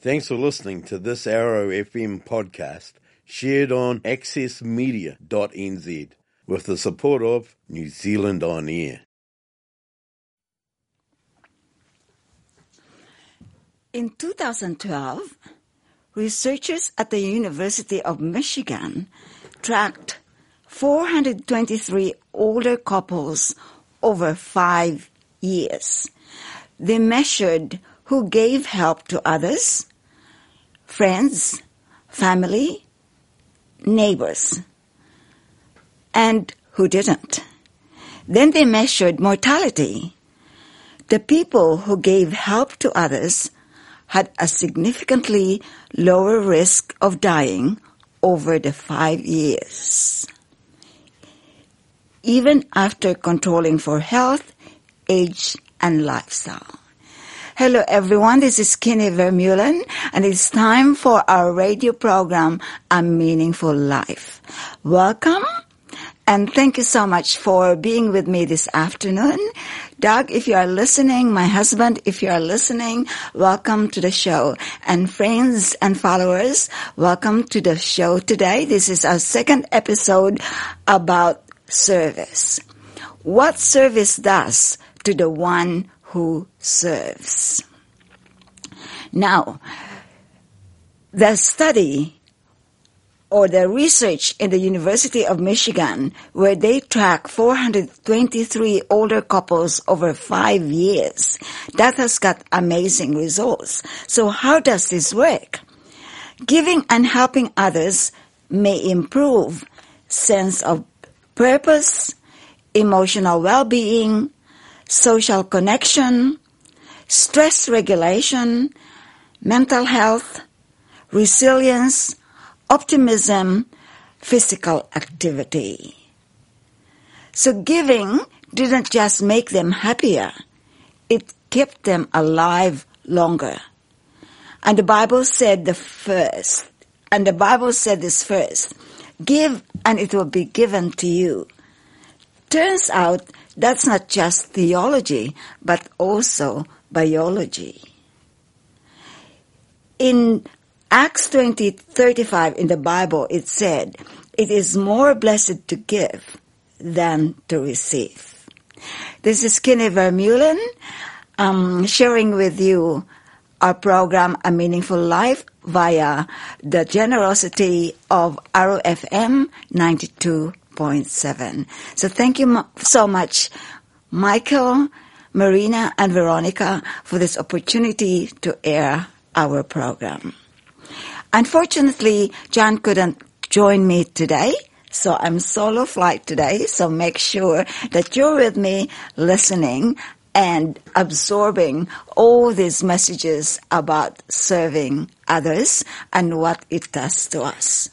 Thanks for listening to this Arrow FM podcast shared on accessmedia.nz with the support of New Zealand On Air. In 2012, researchers at the University of Michigan tracked 423 older couples over 5 years. They measured who gave help to others, friends, family, neighbors, and who didn't. Then they measured mortality. The people who gave help to others had a significantly lower risk of dying over the 5 years, even after controlling for health, age, and lifestyle. Hello everyone, this is Kenny Vermeulen, and it's time for our radio program, A Meaningful Life. Welcome, and thank you so much for being with me this afternoon. Doug, if you are listening, my husband, if you are listening, welcome to the show. And friends and followers, welcome to the show today. This is our second episode about service. What service does to the one who serves. Now, the study or the research in the University of Michigan, where they track 423 older couples over 5 years, that has got amazing results. So how does this work? Giving and helping others may improve sense of purpose, emotional well-being, social connection, stress regulation, mental health, resilience, optimism, physical activity. So giving didn't just make them happier, it kept them alive longer. And the Bible said this first, give and it will be given to you. Turns out that's not just theology, but also biology. In Acts 20:35 in the Bible, it said, "It is more blessed to give than to receive." This is Kenny Vermeulen, sharing with you our program, A Meaningful Life, via the generosity of Arrow FM 92.7. So thank you so much, Michael, Marina, and Veronica, for this opportunity to air our program. Unfortunately, John couldn't join me today, so I'm solo flight today, so make sure that you're with me listening and absorbing all these messages about serving others and what it does to us.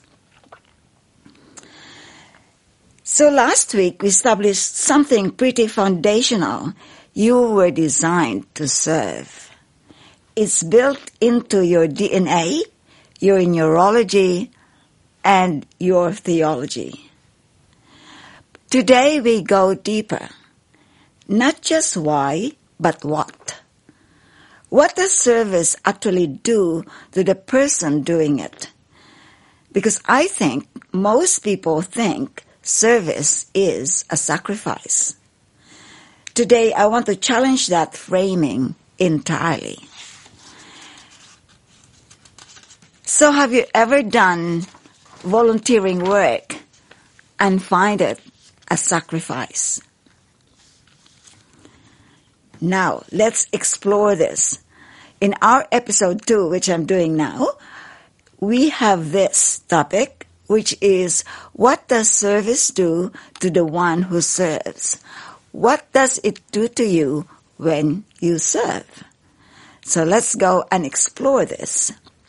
So last week we established something pretty foundational. You were designed to serve. It's built into your DNA, your neurology, and your theology. Today we go deeper. Not just why, but what. What does service actually do to the person doing it? Because I think most people think service is a sacrifice. Today I want to challenge that framing entirely. So have you ever done volunteering work and find it a sacrifice? Now, let's explore this. In our episode 2, which I'm doing now, we have this topic, which is, what does service do to the one who serves? What does it do to you when you serve? So let's go and explore this.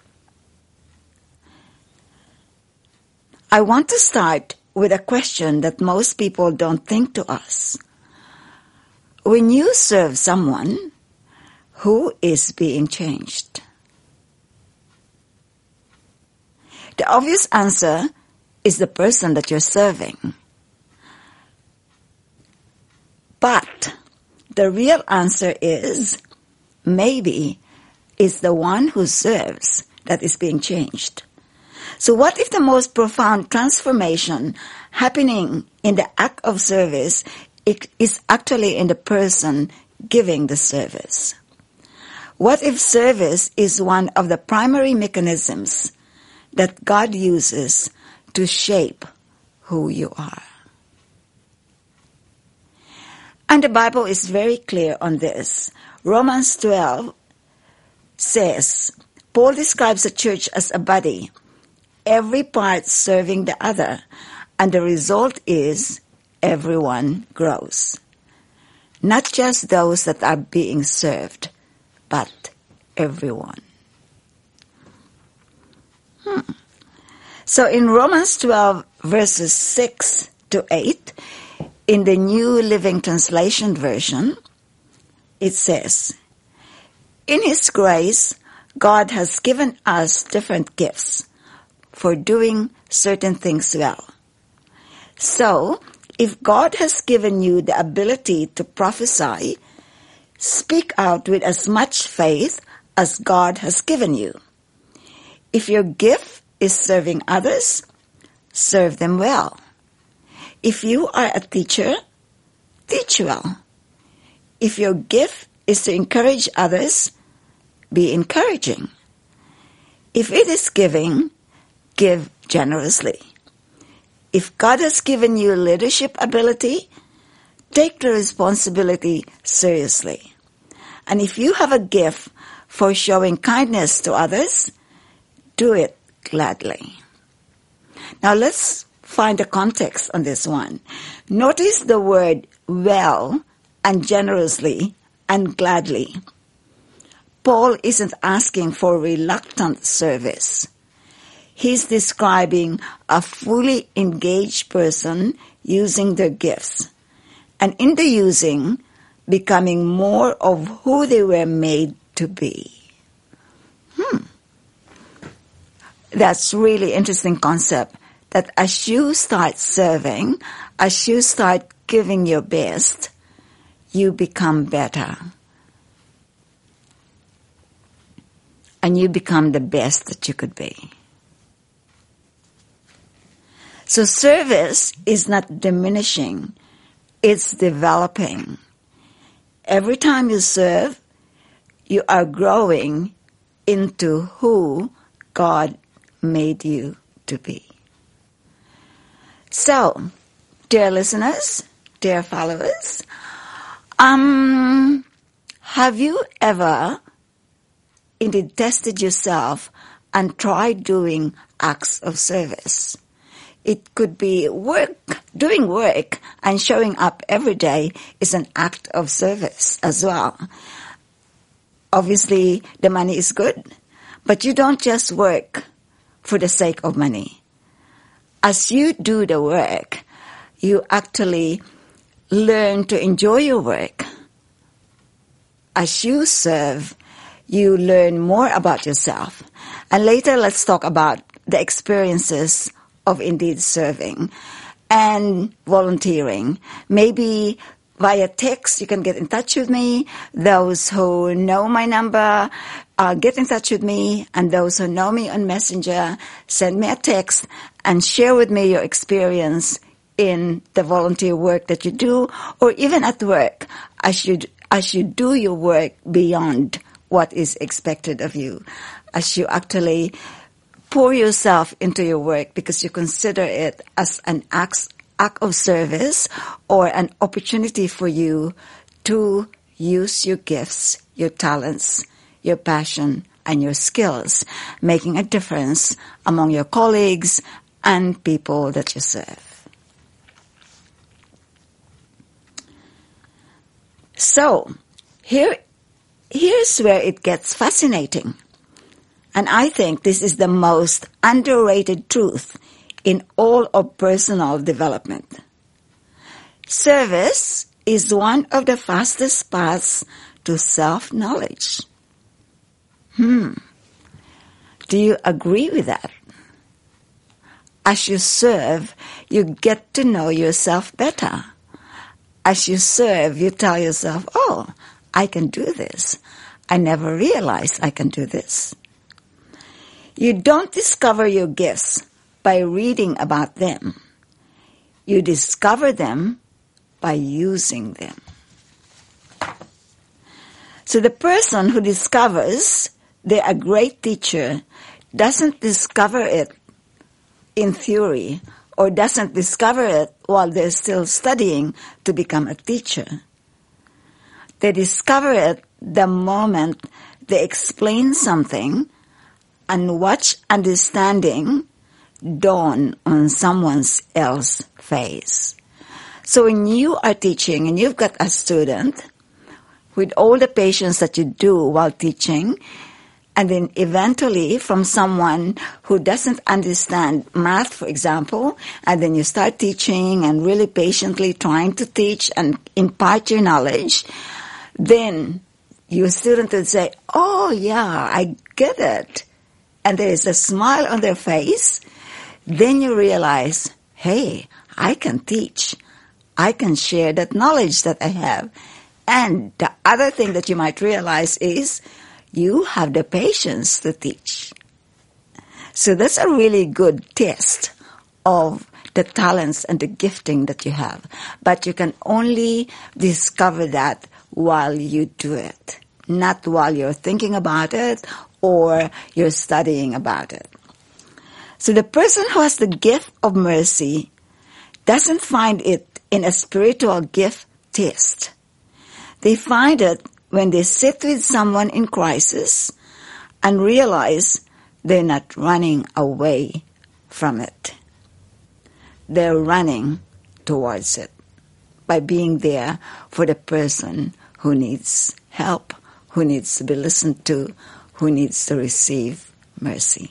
I want to start with a question that most people don't think to ask. When you serve someone, who is being changed? The obvious answer is the person that you're serving. But the real answer is maybe It's the one who serves that is being changed. So what if the most profound transformation happening in the act of service is actually in the person giving the service? What if service is one of the primary mechanisms that God uses to shape who you are? And the Bible is very clear on this. Romans 12 says, Paul describes the church as a body, every part serving the other, and the result is everyone grows. Not just those that are being served, but everyone. So in Romans 12 verses 6 to 8, in the New Living Translation version, it says, in His grace, God has given us different gifts for doing certain things well. So, if God has given you the ability to prophesy, speak out with as much faith as God has given you. If your gift is serving others, serve them well. If you are a teacher, teach well. If your gift is to encourage others, be encouraging. If it is giving, give generously. If God has given you leadership ability, take the responsibility seriously. And if you have a gift for showing kindness to others, do it gladly. Now let's find the context on this one. Notice the word well and generously and gladly. Paul isn't asking for reluctant service. He's describing a fully engaged person using their gifts, and in the using, becoming more of who they were made to be. That's really interesting concept, that as you start serving, as you start giving your best, you become better. And you become the best that you could be. So service is not diminishing, it's developing. Every time you serve, you are growing into who God made you to be. So, dear listeners, dear followers, have you ever indeed tested yourself and tried doing acts of service? It could be doing work and showing up every day is an act of service as well. Obviously, the money is good, but you don't just work for the sake of money. As you do the work, you actually learn to enjoy your work. As you serve, you learn more about yourself. And later, let's talk about the experiences of indeed serving and volunteering. Maybe via text, you can get in touch with me. Those who know my number, get in touch with me. And those who know me on Messenger, send me a text and share with me your experience in the volunteer work that you do, or even at work, as you do your work beyond what is expected of you, as you actually pour yourself into your work because you consider it as an act of service or an opportunity for you to use your gifts, your talents, your passion, and your skills, making a difference among your colleagues and people that you serve. So, here's where it gets fascinating. And I think this is the most underrated truth in all of personal development. Service is one of the fastest paths to self-knowledge. Do you agree with that? As you serve, you get to know yourself better. As you serve, you tell yourself, oh, I can do this. I never realized I can do this. You don't discover your gifts by reading about them. You discover them by using them. So the person who discovers they're a great teacher doesn't discover it in theory or doesn't discover it while they're still studying to become a teacher. They discover it the moment they explain something and watch understanding dawn on someone else's face. So when you are teaching and you've got a student, with all the patience that you do while teaching, and then eventually from someone who doesn't understand math, for example, and then you start teaching and really patiently trying to teach and impart your knowledge, then your student would say, oh yeah, I get it. And there is a smile on their face. Then you realize, hey, I can teach. I can share that knowledge that I have. And the other thing that you might realize is you have the patience to teach. So that's a really good test of the talents and the gifting that you have. But you can only discover that while you do it, not while you're thinking about it or you're studying about it. So the person who has the gift of mercy doesn't find it in a spiritual gift test. They find it when they sit with someone in crisis and realize they're not running away from it. They're running towards it by being there for the person who needs help, who needs to be listened to, who needs to receive mercy.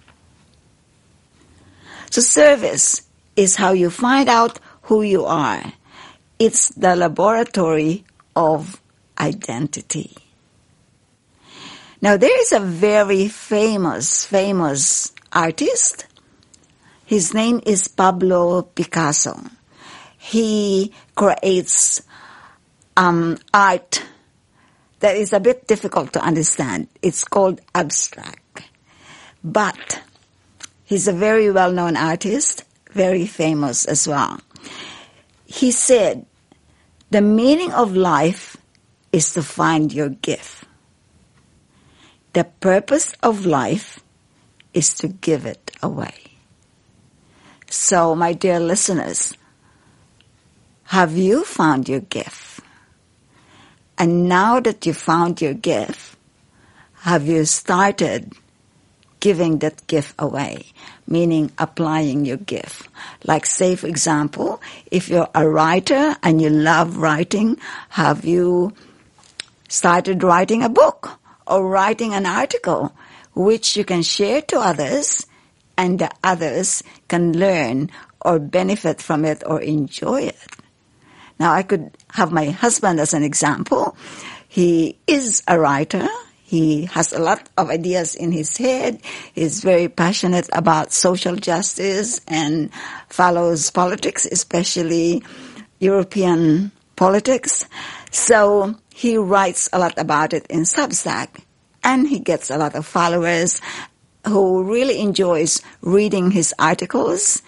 So service is how you find out who you are. It's the laboratory of identity. Now there is a very famous artist. His name is Pablo Picasso. He creates art that is a bit difficult to understand. It's called abstract. But he's a very well-known artist, very famous as well. He said, the meaning of life is to find your gift. The purpose of life is to give it away. So, my dear listeners, have you found your gift? And now that you found your gift, have you started giving that gift away, meaning applying your gift? Like, say, for example, if you're a writer and you love writing, have you started writing a book or writing an article which you can share to others and the others can learn or benefit from it or enjoy it? Now, I could have my husband as an example. He is a writer. He has a lot of ideas in his head. He's very passionate about social justice and follows politics, especially European politics. So he writes a lot about it in Substack, and he gets a lot of followers who really enjoys reading his articles,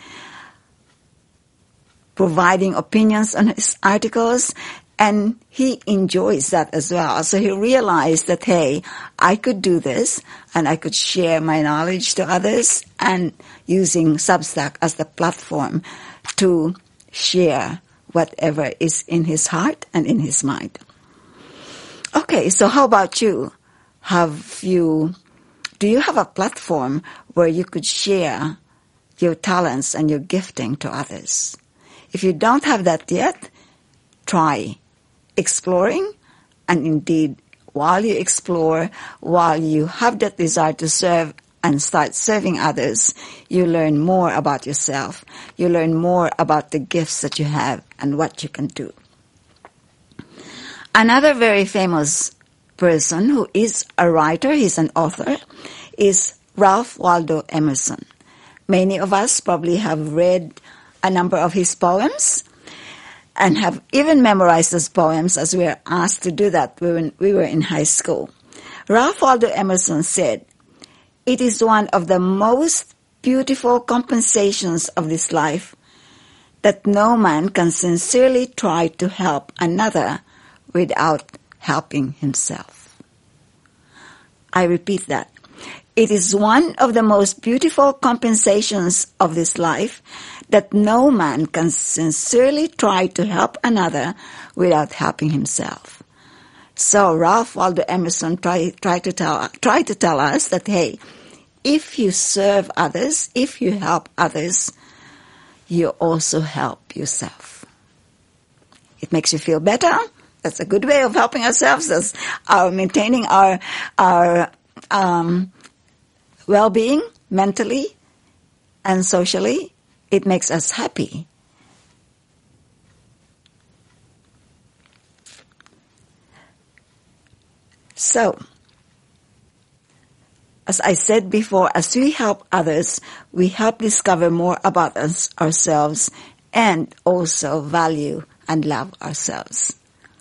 providing opinions on his articles, and he enjoys that as well. So he realized that, hey, I could do this and I could share my knowledge to others, and using Substack as the platform to share whatever is in his heart and in his mind. Okay, so how about you? Do you have a platform where you could share your talents and your gifting to others? If you don't have that yet, try exploring, and indeed, while you explore, while you have that desire to serve and start serving others, you learn more about yourself. You learn more about the gifts that you have and what you can do. Another very famous person who is a writer, he's an author, is Ralph Waldo Emerson. Many of us probably have read a number of his poems and have even memorized those poems, as we were asked to do that when we were in high school. Ralph Waldo Emerson said, "It is one of the most beautiful compensations of this life that no man can sincerely try to help another without helping himself." I repeat that. It is one of the most beautiful compensations of this life that no man can sincerely try to help another without helping himself. So Ralph Waldo Emerson tried to tell us that, hey, if you serve others, if you help others, you also help yourself. It makes you feel better. That's a good way of helping ourselves. That's maintaining our well-being mentally and socially. It makes us happy. So, as I said before, as we help others, we help discover more about ourselves and also value and love ourselves.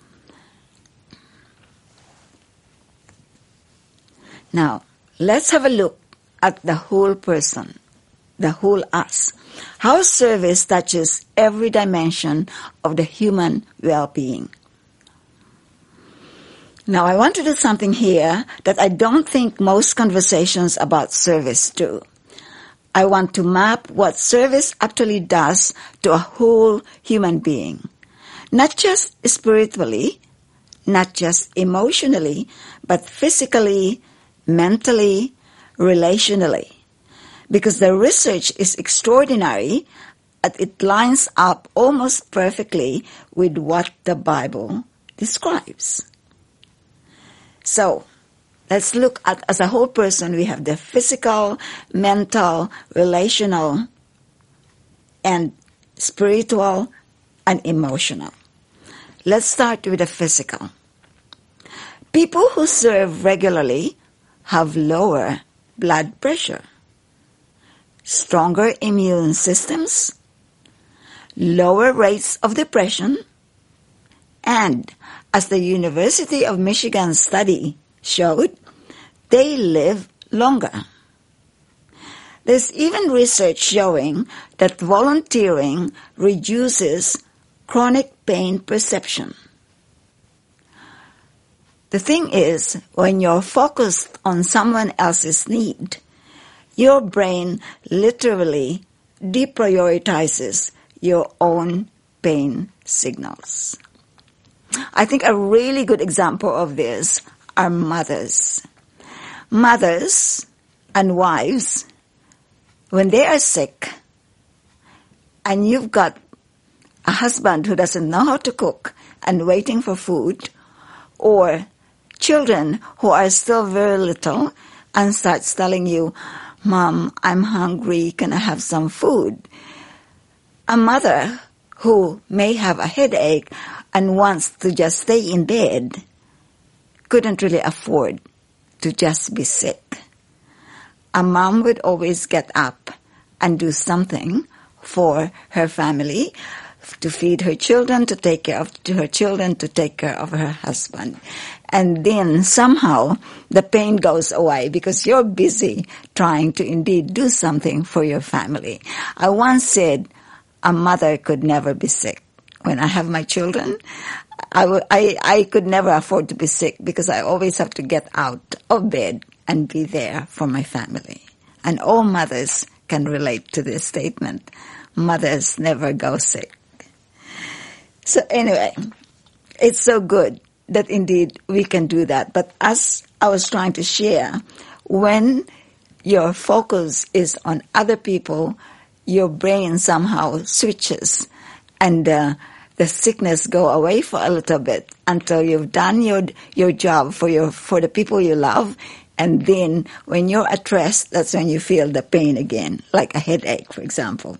Now, let's have a look at the whole person, the whole us. How service touches every dimension of the human well-being. Now, I want to do something here that I don't think most conversations about service do. I want to map what service actually does to a whole human being. Not just spiritually, not just emotionally, but physically, mentally, relationally. Because the research is extraordinary, and it lines up almost perfectly with what the Bible describes. So, let's look at, as a whole person, we have the physical, mental, relational, and spiritual, and emotional. Let's start with the physical. People who serve regularly have lower blood pressure, stronger immune systems, lower rates of depression, and, as the University of Michigan study showed, they live longer. There's even research showing that volunteering reduces chronic pain perception. The thing is, when you're focused on someone else's need, your brain literally deprioritizes your own pain signals. I think a really good example of this are mothers. Mothers and wives, when they are sick and you've got a husband who doesn't know how to cook and waiting for food, or children who are still very little and starts telling you, "Mom, I'm hungry, can I have some food?" A mother who may have a headache and wants to just stay in bed couldn't really afford to just be sick. A mom would always get up and do something for her family, to feed her children, to take care of her children, to take care of her husband. And then somehow the pain goes away because you're busy trying to indeed do something for your family. I once said a mother could never be sick. When I have my children, I could never afford to be sick because I always have to get out of bed and be there for my family. And all mothers can relate to this statement. Mothers never go sick. So anyway, it's so good that indeed we can do that. But as I was trying to share, when your focus is on other people, your brain somehow switches and the sickness go away for a little bit until you've done your job for the people you love. And then when you're at rest, that's when you feel the pain again, like a headache, for example.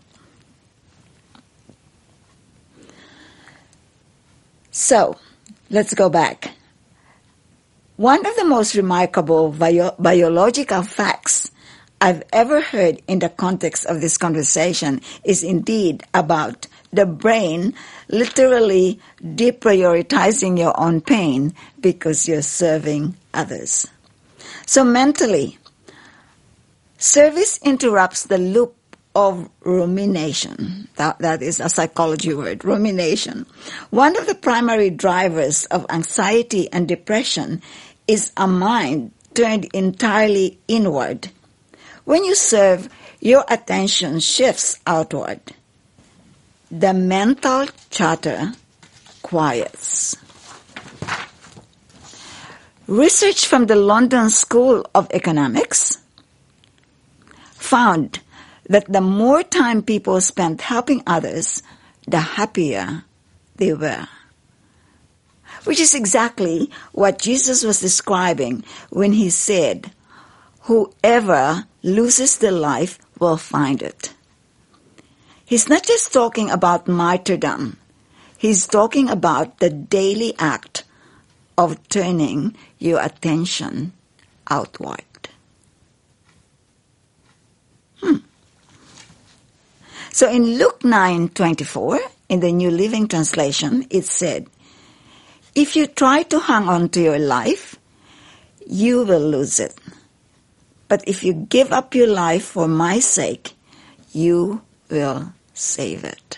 So, let's go back. One of the most remarkable biological facts I've ever heard in the context of this conversation is indeed about the brain literally deprioritizing your own pain because you're serving others. So mentally, service interrupts the loop of rumination. That is a psychology word, rumination. One of the primary drivers of anxiety and depression is a mind turned entirely inward. When you serve, your attention shifts outward. The mental chatter quiets. Research from the London School of Economics found that the more time people spent helping others, the happier they were. Which is exactly what Jesus was describing when he said, "Whoever loses their life will find it." He's not just talking about martyrdom. He's talking about the daily act of turning your attention outward. So in Luke 9:24, in the New Living Translation, it said, "If you try to hang on to your life, you will lose it. But if you give up your life for my sake, you will save it."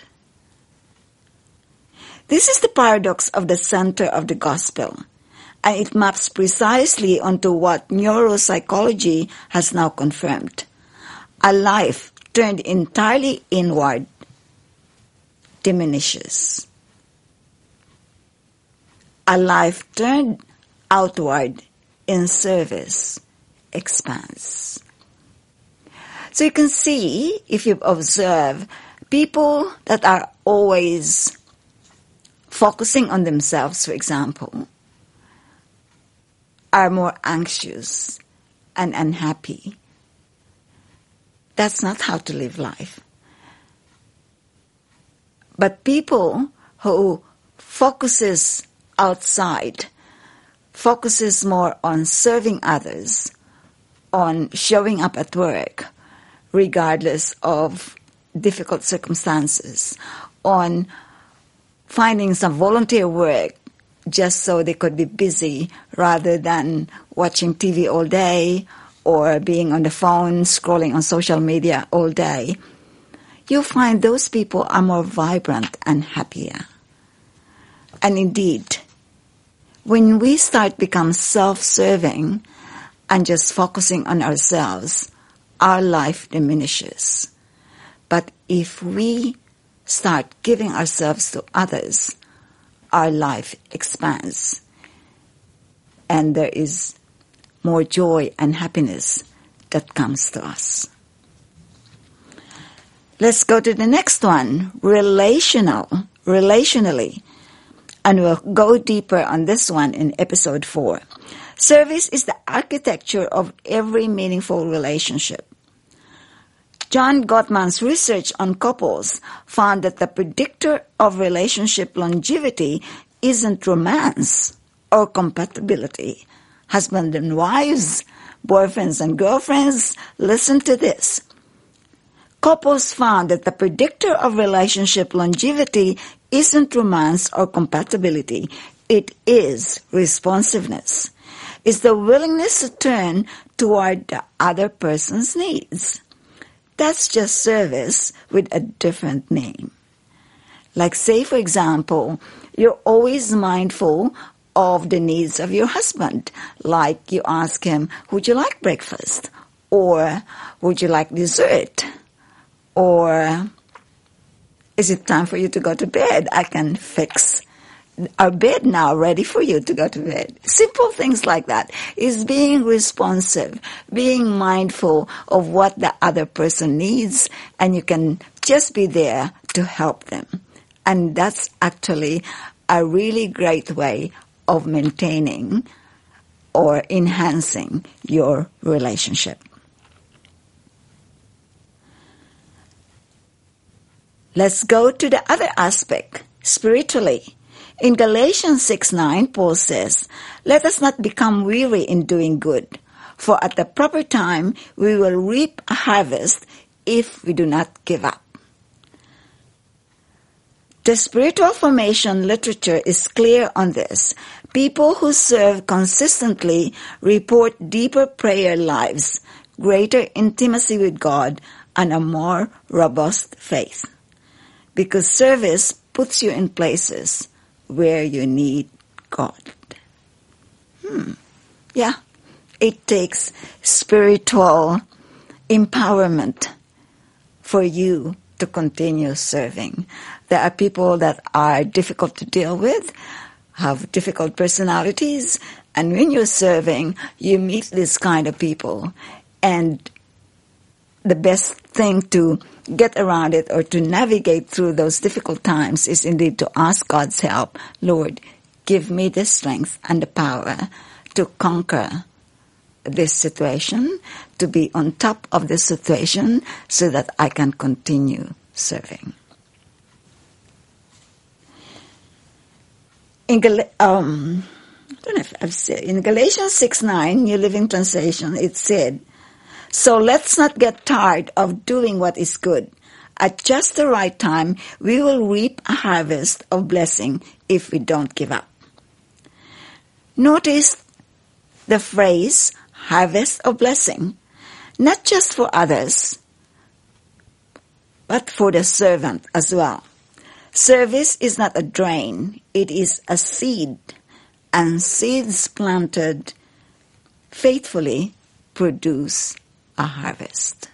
This is the paradox of the center of the gospel, and it maps precisely onto what neuropsychology has now confirmed. A life turned entirely inward diminishes. A life turned outward in service expands. So you can see, if you observe, people that are always focusing on themselves, for example, are more anxious and unhappy. That's not how to live life. But people who focuses outside, focuses more on serving others, on showing up at work, regardless of difficult circumstances, on finding some volunteer work just so they could be busy rather than watching TV all day or being on the phone, scrolling on social media all day, you'll find those people are more vibrant and happier. And indeed, when we start become self-serving and just focusing on ourselves, our life diminishes. But if we start giving ourselves to others, our life expands. And there is more joy and happiness that comes to us. Let's go to the next one, relationally. And we'll go deeper on this one in episode 4. Service is the architecture of every meaningful relationship. John Gottman's research on couples found that the predictor of relationship longevity isn't romance or compatibility. Husband and wives, boyfriends and girlfriends, listen to this. Couples found that the predictor of relationship longevity isn't romance or compatibility. It is responsiveness. It's the willingness to turn toward the other person's needs. That's just service with a different name. Like, say, for example, you're always mindful of the needs of your husband. Like you ask him, would you like breakfast? Or would you like dessert? Or is it time for you to go to bed? I can fix our bed now, ready for you to go to bed. Simple things like that is being responsive, being mindful of what the other person needs, and you can just be there to help them. And that's actually a really great way of maintaining or enhancing your relationship. Let's go to the other aspect, spiritually. In Galatians 6:9, Paul says, "Let us not become weary in doing good, for at the proper time we will reap a harvest if we do not give up." The spiritual formation literature is clear on this. People who serve consistently report deeper prayer lives, greater intimacy with God, and a more robust faith. Because service puts you in places where you need God. Yeah, it takes spiritual empowerment for you to continue serving. There are people that are difficult to deal with, have difficult personalities, and when you're serving, you meet this kind of people. And the best thing to get around it or to navigate through those difficult times is indeed to ask God's help. Lord, give me the strength and the power to conquer this situation, to be on top of the situation so that I can continue serving. In Galatians 6:9, New Living Translation, it said, "So let's not get tired of doing what is good. At just the right time, we will reap a harvest of blessing if we don't give up." Notice the phrase, harvest of blessing, not just for others, but for the servant as well. Service is not a drain, it is a seed, and seeds planted faithfully produce a harvest.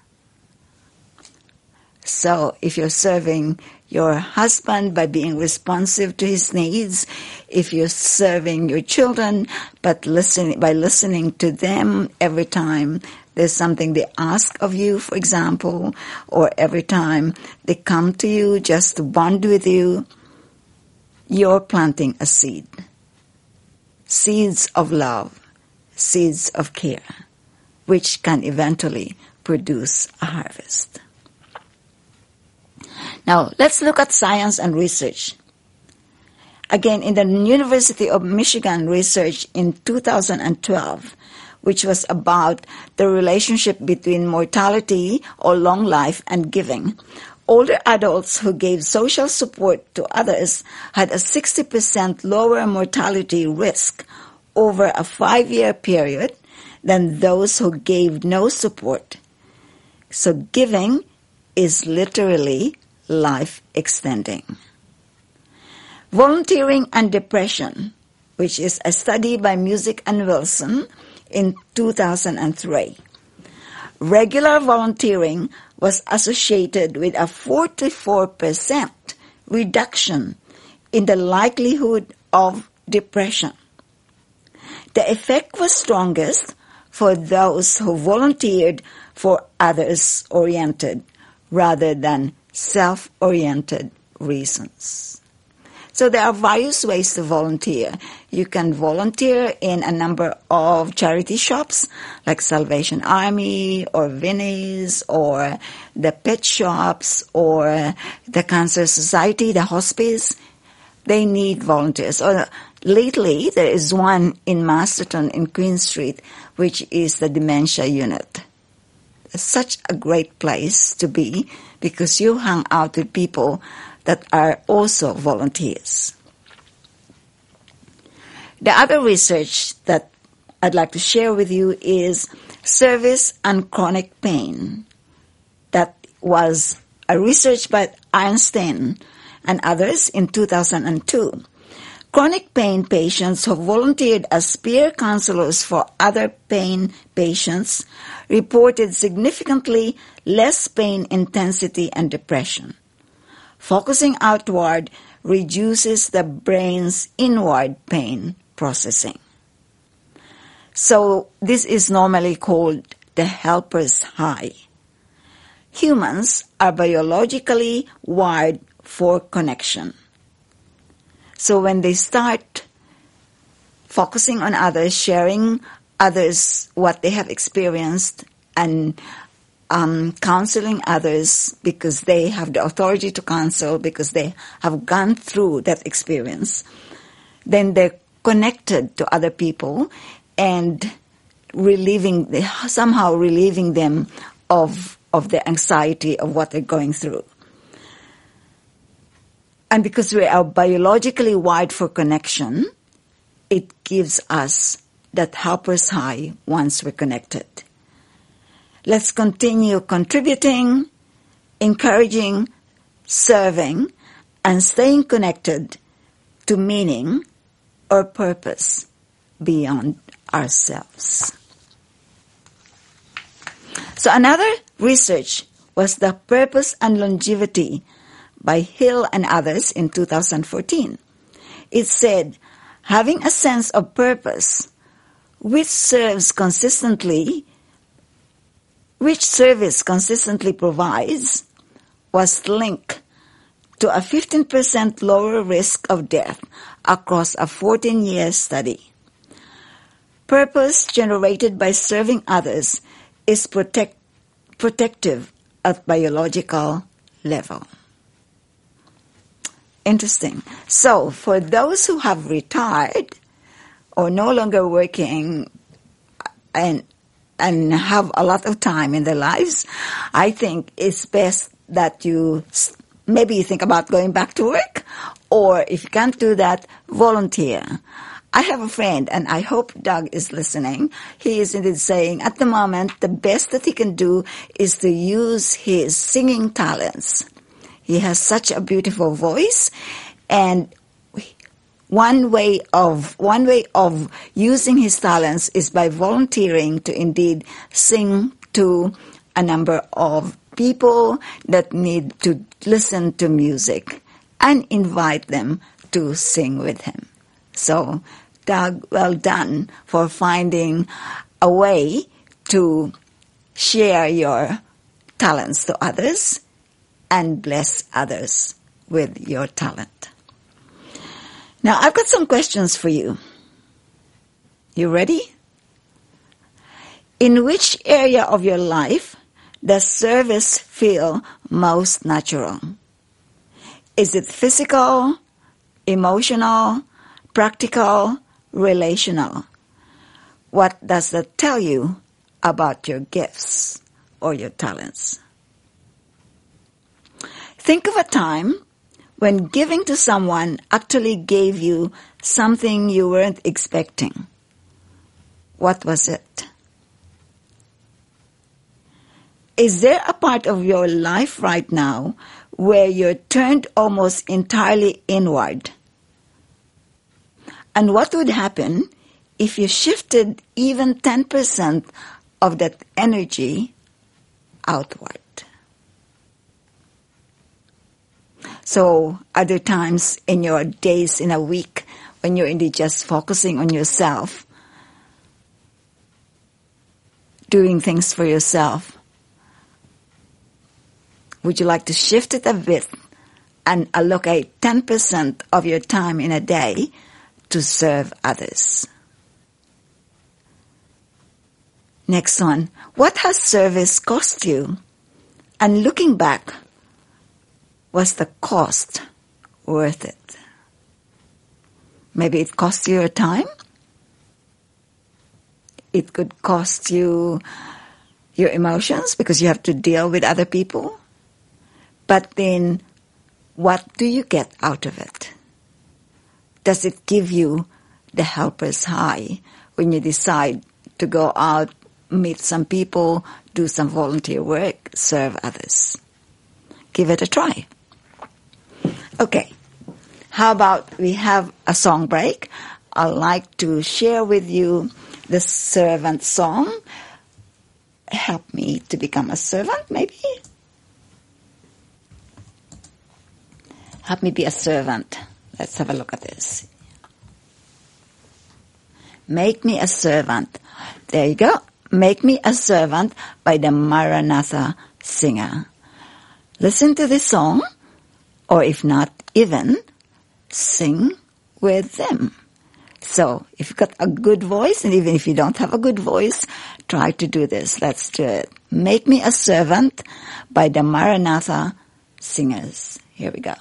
So if you're serving your husband by being responsive to his needs, if you're serving your children by listening to them every time there's something they ask of you, for example, or every time they come to you just to bond with you, you're planting a seed. Seeds of love, seeds of care, which can eventually produce a harvest. Now, let's look at science and research. Again, in the University of Michigan research in 2012, which was about the relationship between mortality or long life and giving, older adults who gave social support to others had a 60% lower mortality risk over a 5-year period than those who gave no support. So giving is literally life extending. Volunteering and depression, which is a study by Music and Wilson in 2003. Regular volunteering was associated with a 44% reduction in the likelihood of depression. The effect was strongest for those who volunteered for others-oriented rather than self-oriented reasons. So there are various ways to volunteer. You can volunteer in a number of charity shops like Salvation Army or Vinnie's or the pet shops or the Cancer Society, the hospice. They need volunteers. Or lately, there is one in Masterton in Queen Street, which is the dementia unit. It's such a great place to be because you hang out with people that are also volunteers. The other research that I'd like to share with you is service and chronic pain. That was a research by Einstein and others in 2002. Chronic pain patients who volunteered as peer counselors for other pain patients reported significantly less pain intensity and depression. Focusing outward reduces the brain's inward pain processing. So this is normally called the helper's high. Humans are biologically wired for connection. So when they start focusing on others, sharing others what they have experienced, and counseling others because they have the authority to counsel, because they have gone through that experience, then they're connected to other people and somehow relieving them of the anxiety of what they're going through. And because we are biologically wired for connection, it gives us that helper's high once we're connected. Let's continue contributing, encouraging, serving, and staying connected to meaning or purpose beyond ourselves. So another research was the Purpose and Longevity by Hill and others in 2014. It said, having a sense of purpose which service consistently provides was linked to a 15% lower risk of death across a 14-year study. Purpose generated by serving others is protective at biological level. Interesting. So for those who have retired or no longer working and have a lot of time in their lives, I think it's best that you maybe think about going back to work, or if you can't do that, volunteer. I have a friend, and I hope Doug is listening. He is indeed saying at the moment the best that he can do is to use his singing talents. He has such a beautiful voice, and one way of using his talents is by volunteering to indeed sing to a number of people that need to listen to music and invite them to sing with him. So, Doug, well done for finding a way to share your talents to others and bless others with your talent. Now, I've got some questions for you. You ready? In which area of your life does service feel most natural? Is it physical, emotional, practical, relational? What does that tell you about your gifts or your talents? Think of a time when giving to someone actually gave you something you weren't expecting. What was it? Is there a part of your life right now where you're turned almost entirely inward? And what would happen if you shifted even 10% of that energy outward? So are there times in your days in a week when you're indeed just focusing on yourself, doing things for yourself? Would you like to shift it a bit and allocate 10% of your time in a day to serve others? Next one, what has service cost you? And looking back, was the cost worth it? Maybe it cost you your time. It could cost you your emotions because you have to deal with other people. But then, what do you get out of it? Does it give you the helper's high when you decide to go out, meet some people, do some volunteer work, serve others? Give it a try. Okay, how about we have a song break? I'd like to share with you the servant song. Help me to become a servant, maybe? Help me be a servant. Let's have a look at this. Make Me a Servant. There you go. Make Me a Servant by the Maranatha Singer. Listen to this song, or if not, even sing with them. So, if you've got a good voice, and even if you don't have a good voice, try to do this. Let's do it. Make Me a Servant by the Maranatha Singers. Here we go.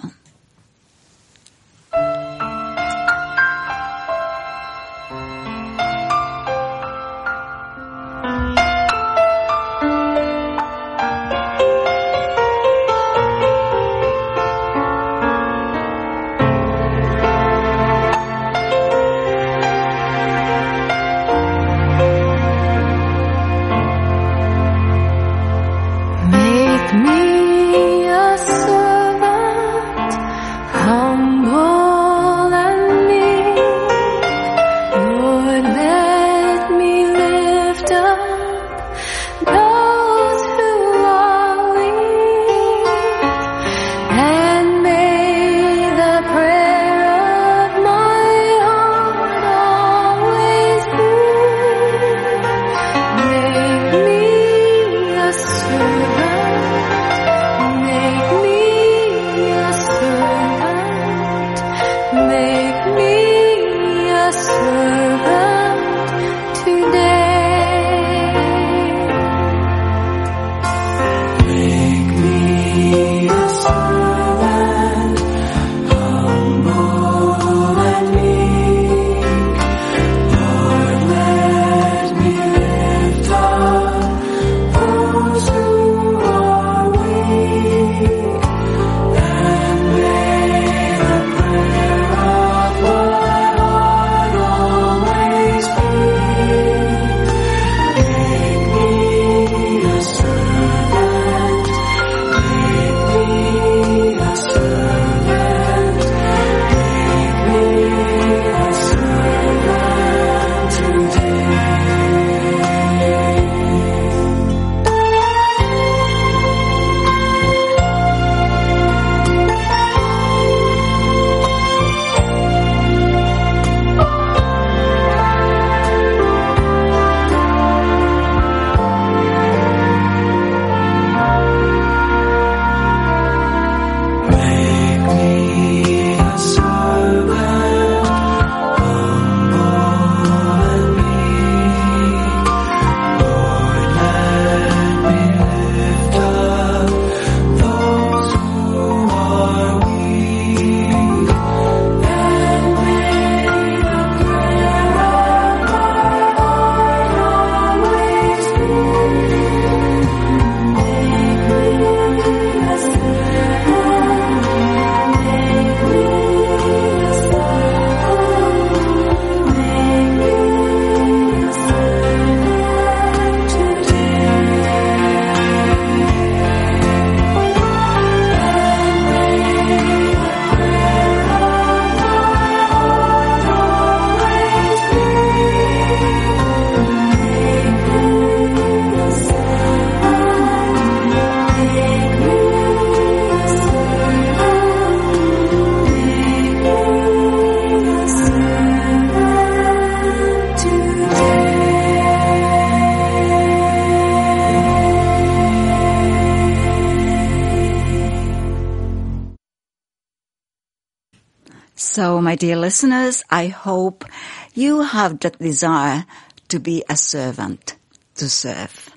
So, my dear listeners, I hope you have that desire to be a servant, to serve,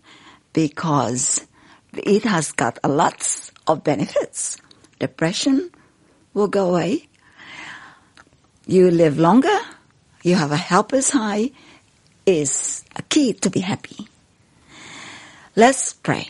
because it has got a lot of benefits. Depression will go away. You live longer. You have a helper's high. Is a key to be happy. Let's pray.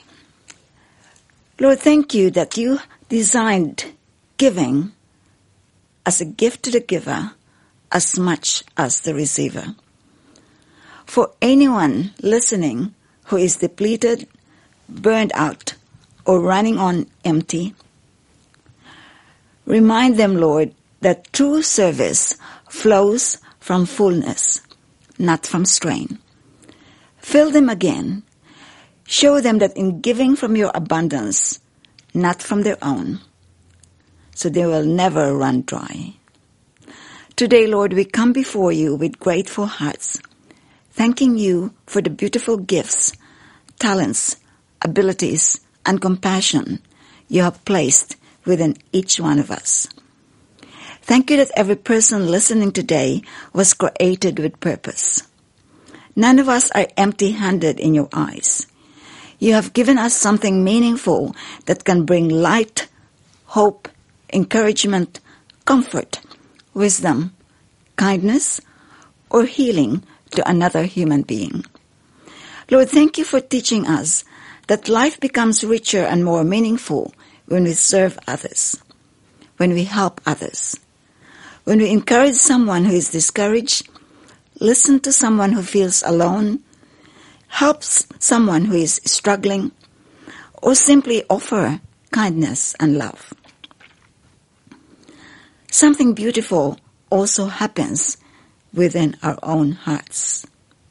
Lord, thank you that you designed giving as a gift to the giver as much as the receiver. For anyone listening who is depleted, burned out, or running on empty, remind them, Lord, that true service flows from fullness, not from strain. Fill them again. Show them that in giving from your abundance, not from their own, so they will never run dry. Today, Lord, we come before you with grateful hearts, thanking you for the beautiful gifts, talents, abilities, and compassion you have placed within each one of us. Thank you that every person listening today was created with purpose. None of us are empty-handed in your eyes. You have given us something meaningful that can bring light, hope, encouragement, comfort, wisdom, kindness, or healing to another human being. Lord, thank you for teaching us that life becomes richer and more meaningful when we serve others, when we help others, when we encourage someone who is discouraged, listen to someone who feels alone, helps someone who is struggling, or simply offer kindness and love. Something beautiful also happens within our own hearts.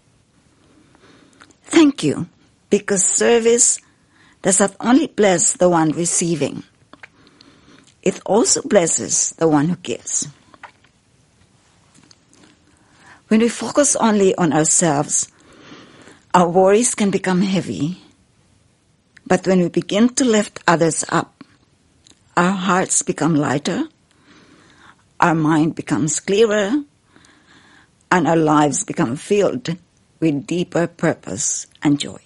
Thank you, because service does not only bless the one receiving, it also blesses the one who gives. When we focus only on ourselves, our worries can become heavy. But when we begin to lift others up, our hearts become lighter, our mind becomes clearer, and our lives become filled with deeper purpose and joy.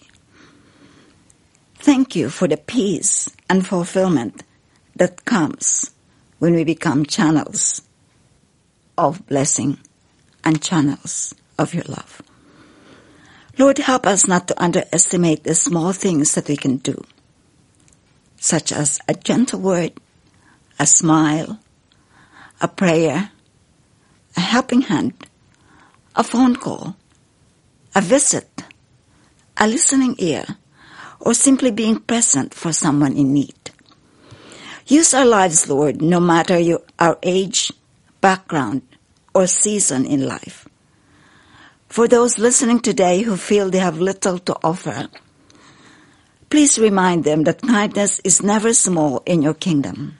Thank you for the peace and fulfillment that comes when we become channels of blessing and channels of your love. Lord, help us not to underestimate the small things that we can do, such as a gentle word, a smile, a prayer, a helping hand, a phone call, a visit, a listening ear, or simply being present for someone in need. Use our lives, Lord, no matter our age, background, or season in life. For those listening today who feel they have little to offer, please remind them that kindness is never small in your kingdom.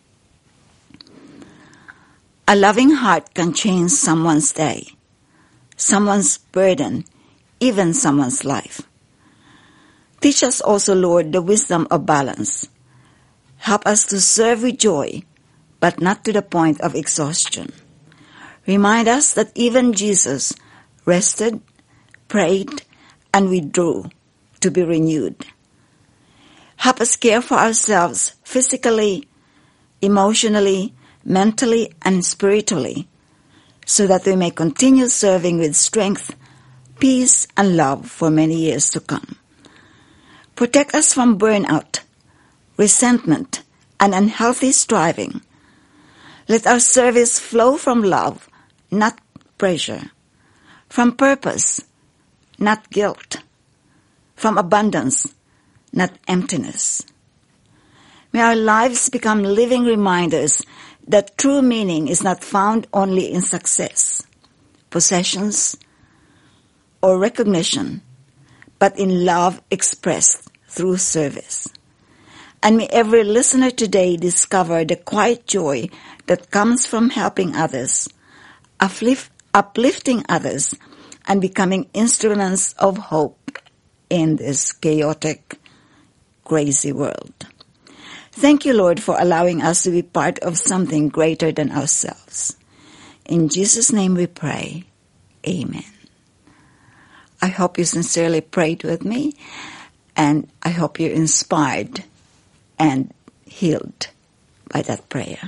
A loving heart can change someone's day, someone's burden, even someone's life. Teach us also, Lord, the wisdom of balance. Help us to serve with joy, but not to the point of exhaustion. Remind us that even Jesus rested, prayed, and withdrew to be renewed. Help us care for ourselves physically, emotionally, mentally, and spiritually, so that we may continue serving with strength, peace, and love for many years to come. Protect us from burnout, resentment, and unhealthy striving. Let our service flow from love, not pressure, from purpose, not guilt, from abundance, not emptiness. May our lives become living reminders that true meaning is not found only in success, possessions, or recognition, but in love expressed through service. And may every listener today discover the quiet joy that comes from helping others, uplifting others, and becoming instruments of hope in this chaotic, crazy world. Thank you, Lord, for allowing us to be part of something greater than ourselves. In Jesus' name we pray. Amen. I hope you sincerely prayed with me, and I hope you're inspired and healed by that prayer.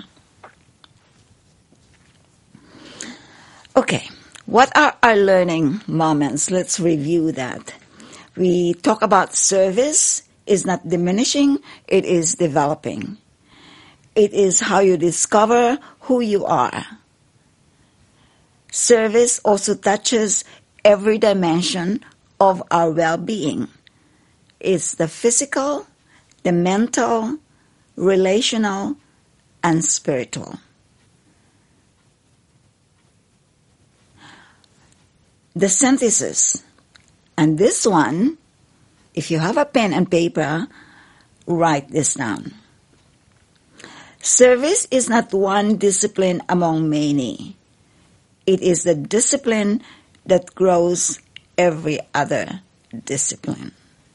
Okay, what are our learning moments? Let's review that. We talk about service is not diminishing, it is developing. It is how you discover who you are. Service also touches every dimension of our well-being. It's the physical, the mental, relational, and spiritual. The synthesis, and this one, if you have a pen and paper, write this down. Service is not one discipline among many. It is the discipline that grows every other discipline.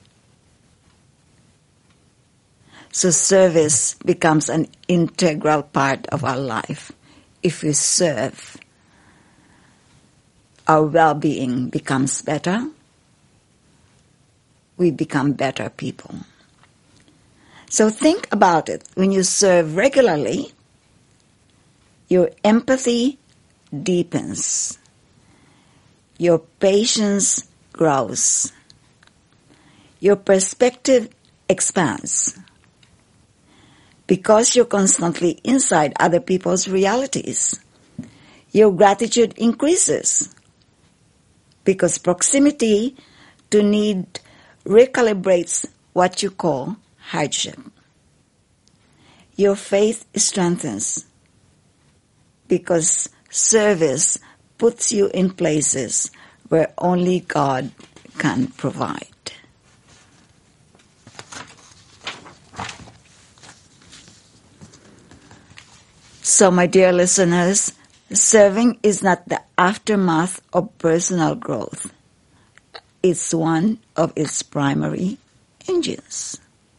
So service becomes an integral part of our life. If we serve, our well-being becomes better. We become better people. So think about it. When you serve regularly, your empathy deepens. Your patience grows. Your perspective expands. Because you're constantly inside other people's realities, your gratitude increases. Because proximity to need recalibrates what you call hardship. Your faith strengthens because service puts you in places where only God can provide. So, my dear listeners, serving is not the aftermath of personal growth. It's one of its primary engines.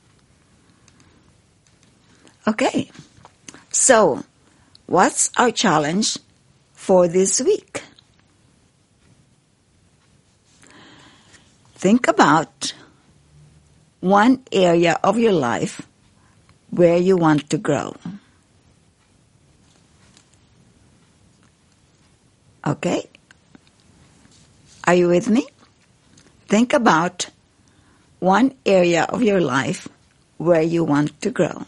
Okay, so what's our challenge for this week? Think about one area of your life where you want to grow. Okay? Are you with me? Think about one area of your life where you want to grow.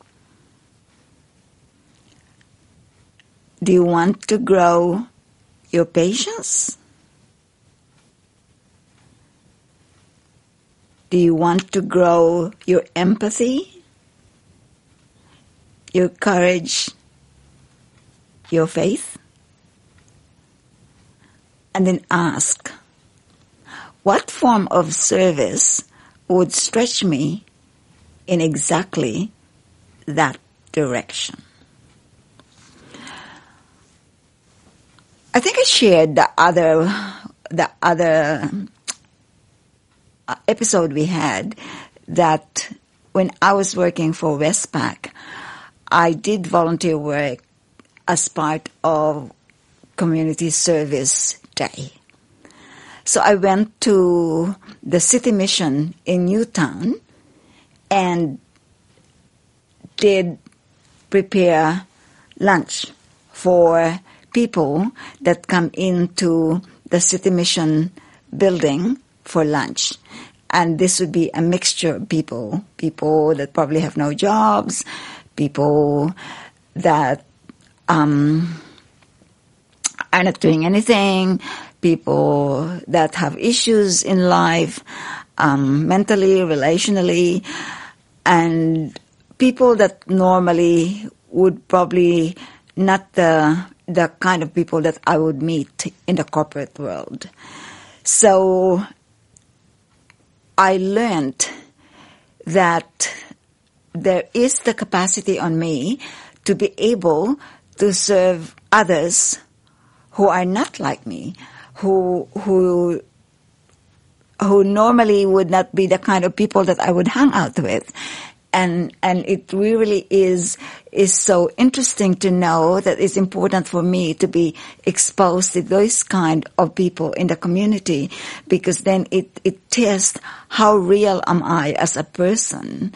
Do you want to grow your patience? Do you want to grow your empathy, your courage, your faith? And then ask, what form of service would stretch me in exactly that direction? I think I shared the other episode we had that when I was working for Westpac, I did volunteer work as part of Community Service Day. So I went to the City Mission in Newtown and did prepare lunch for people that come into the City Mission building for lunch. And this would be a mixture of people that probably have no jobs, people that are not doing anything, people that have issues in life, mentally, relationally, and people that normally would probably not the kind of people that I would meet in the corporate world. So I learned that there is the capacity on me to be able to serve others who are not like me, who normally would not be the kind of people that I would hang out with. And it really is so interesting to know that it's important for me to be exposed to those kind of people in the community, because then it tests how real am I as a person.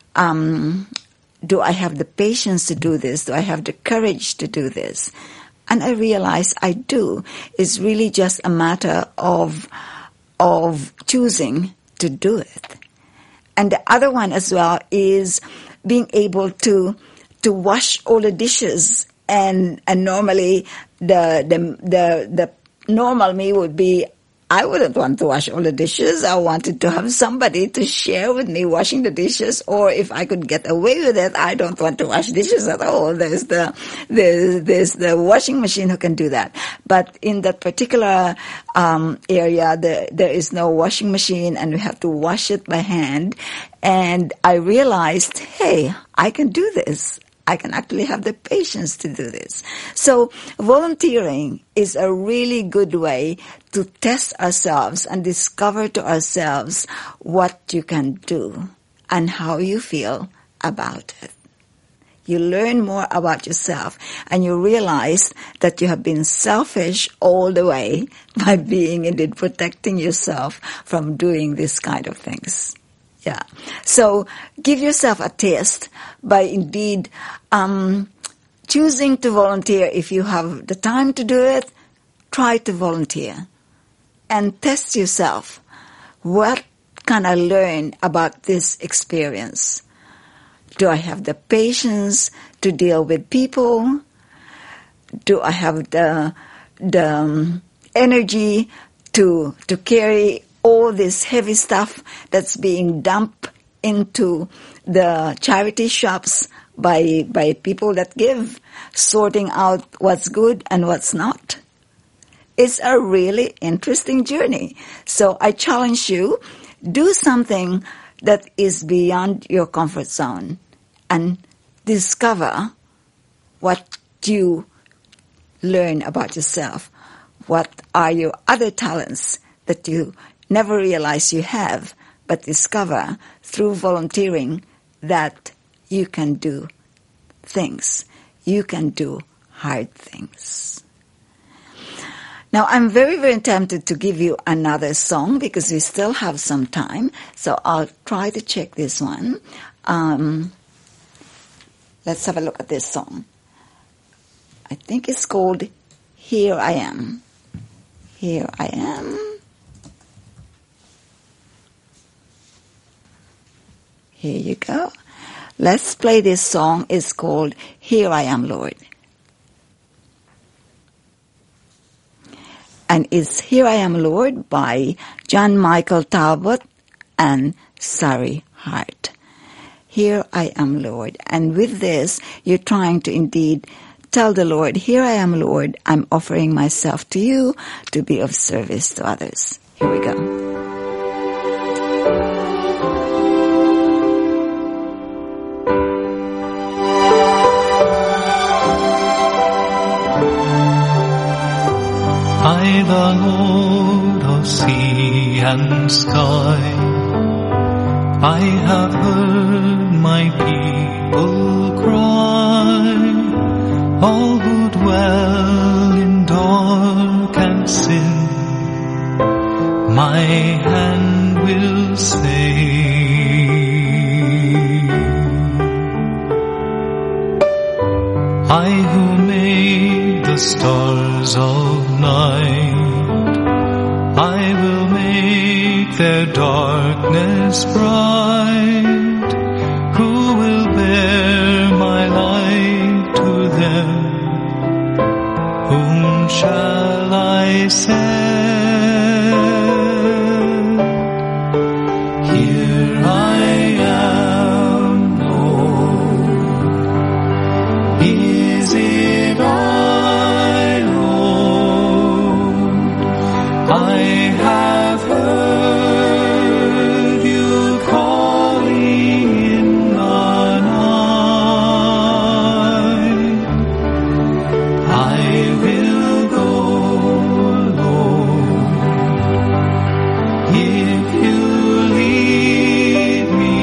Do I have the patience to do this? Do I have the courage to do this? And I realize I do. It's really just a matter of choosing to do it. And the other one as well is being able to wash all the dishes. And normally the normal me would be, I wouldn't want to wash all the dishes. I wanted to have somebody to share with me washing the dishes, or if I could get away with it, I don't want to wash dishes at all. There's the washing machine who can do that. But in that particular area, there is no washing machine, and we have to wash it by hand. And I realized, hey, I can do this. I can actually have the patience to do this. So volunteering is a really good way to test ourselves and discover to ourselves what you can do and how you feel about it. You learn more about yourself, and you realize that you have been selfish all the way by being indeed protecting yourself from doing this kind of things. Yeah. So give yourself a taste by indeed choosing to volunteer. If you have the time to do it, try to volunteer and test yourself. What can I learn about this experience? Do I have the patience to deal with people? Do I have the energy to carry all this heavy stuff that's being dumped into the charity shops by people that give, sorting out what's good and what's not. It's a really interesting journey. So I challenge you, do something that is beyond your comfort zone and discover what you learn about yourself. What are your other talents that you never realize you have, but discover through volunteering that you can do things. You can do hard things. Now, I'm very, very tempted to give you another song because we still have some time. So I'll try to check this one. Let's have a look at this song. I think it's called Here I Am. Here I Am. Here you go. Let's play this song. It's called Here I Am, Lord. And it's Here I Am, Lord by John Michael Talbot and Sari Hart. Here I am, Lord. And with this, you're trying to indeed tell the Lord, here I am, Lord. I'm offering myself to you to be of service to others. Here we go. I, the Lord of sea and sky, I have heard my people cry, all who dwell in dark and sin, my hand will save. I who made the stars of night, I will make their darkness bright. Who will bear my light to them? Whom shall I send? Here I am, Lord. Is it I, Lord? I have heard you calling in the night. I will go, Lord, if you lead me.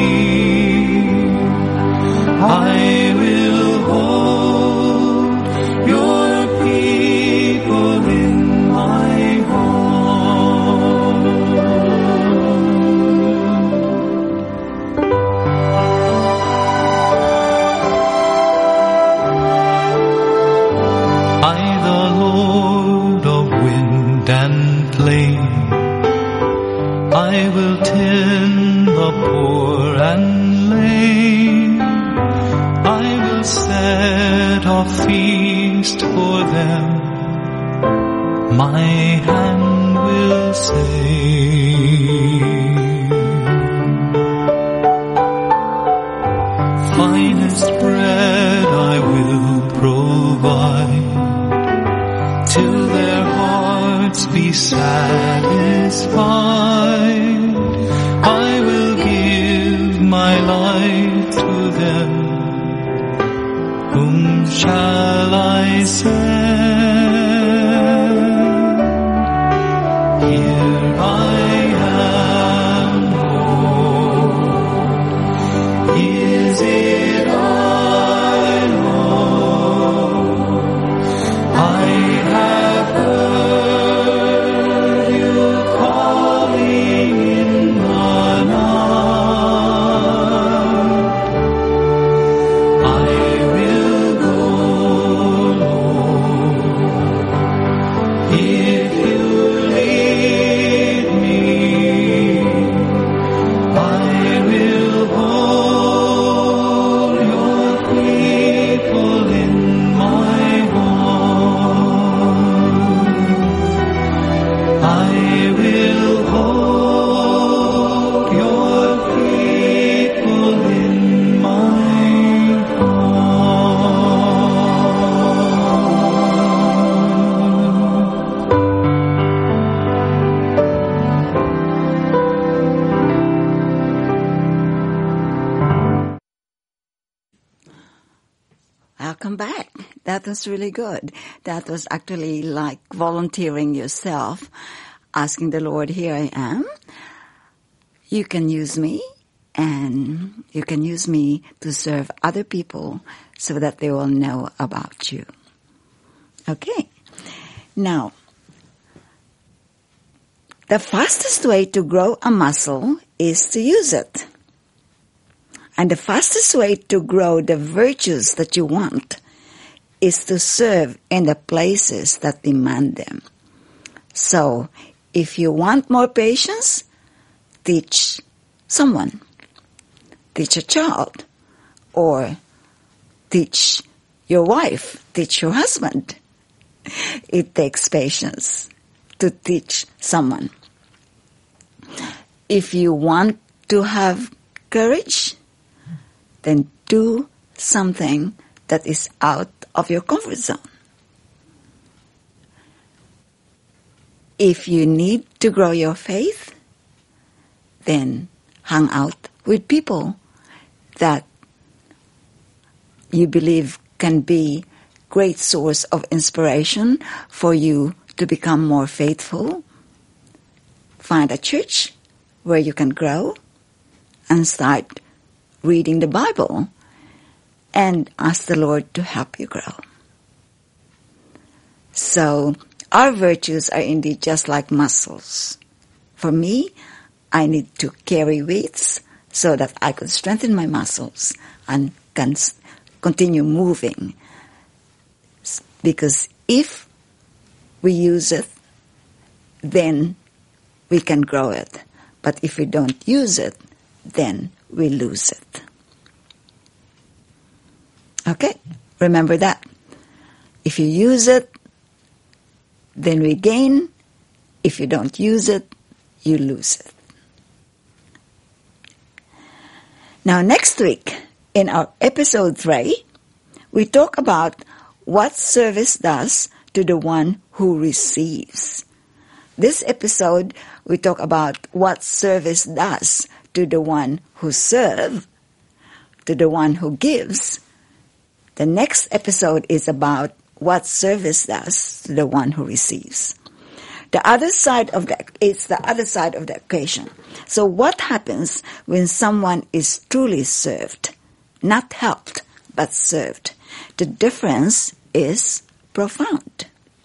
I will hold your people in my heart. I, the Lord of wind and plain, I will tend the poor and lame. I will set a feast for them. My hand will save. Finest bread I will provide, till their hearts be satisfied. I will give my life to them. Whom shall I send? Here I am, Lord. Is it I, Lord? I have heard you calling in the night. I will go, Lord, if you lead me. I will hold Welcome back. That was really good. That was actually like volunteering yourself, asking the Lord, here I am. You can use me, and you can use me to serve other people so that they will know about you. Okay. Now, the fastest way to grow a muscle is to use it. And the fastest way to grow the virtues that you want is to serve in the places that demand them. So, if you want more patience, teach someone. Teach a child. Or teach your wife. Teach your husband. It takes patience to teach someone. If you want to have courage, then do something that is out of your comfort zone. If you need to grow your faith, then hang out with people that you believe can be great source of inspiration for you to become more faithful. Find a church where you can grow and start reading the Bible and ask the Lord to help you grow. So our virtues are indeed just like muscles. For me, I need to carry weights so that I could strengthen my muscles and can continue moving. Because if we use it, then we can grow it. But if we don't use it, then we lose it. Okay? Remember that. If you use it, then we gain. If you don't use it, you lose it. Now, next week, in our episode 3, we talk about what service does to the one who receives. This episode, we talk about what service does to the one who serves, to the one who gives. The next episode is about what service does to the one who receives. The other side of the equation. So what happens when someone is truly served? Not helped, but served. The difference is profound.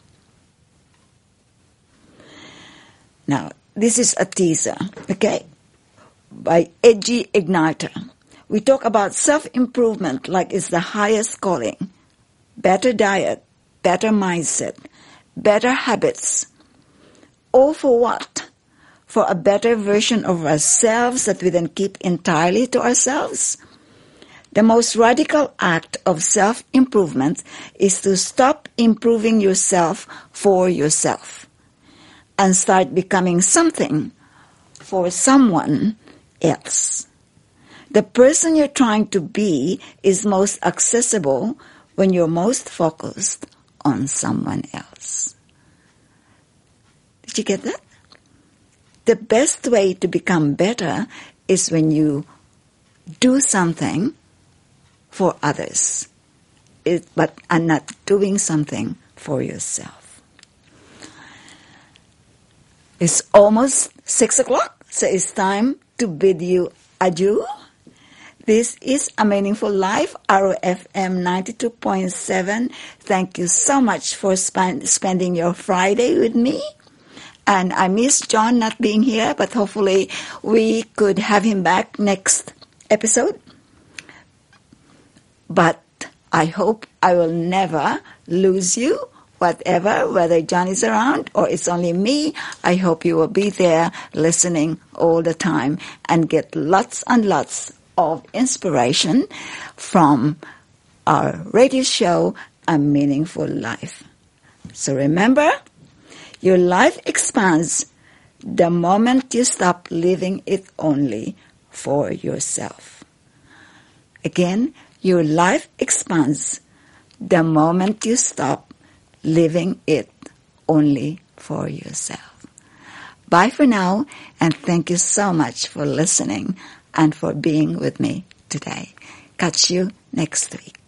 Now, this is a teaser, okay, by Edgy Igniter. We talk about self-improvement like it's the highest calling. Better diet, better mindset, better habits. All for what? For a better version of ourselves that we then keep entirely to ourselves? The most radical act of self-improvement is to stop improving yourself for yourself and start becoming something for someone else. The person you're trying to be is most accessible when you're most focused on someone else. Did you get that? The best way to become better is when you do something for others, but are not doing something for yourself. It's almost 6 o'clock, so it's time to bid you adieu. This is A Meaningful Life, ROFM 92.7. Thank you so much for spending your Friday with me. And I miss John not being here, but hopefully we could have him back next episode. But I hope I will never lose you, whether John is around or it's only me. I hope you will be there listening all the time and get lots and lots of inspiration from our radio show, A Meaningful Life. So remember, your life expands the moment you stop living it only for yourself. Again, your life expands the moment you stop living it only for yourself. Bye for now, and thank you so much for listening and for being with me today. Catch you next week.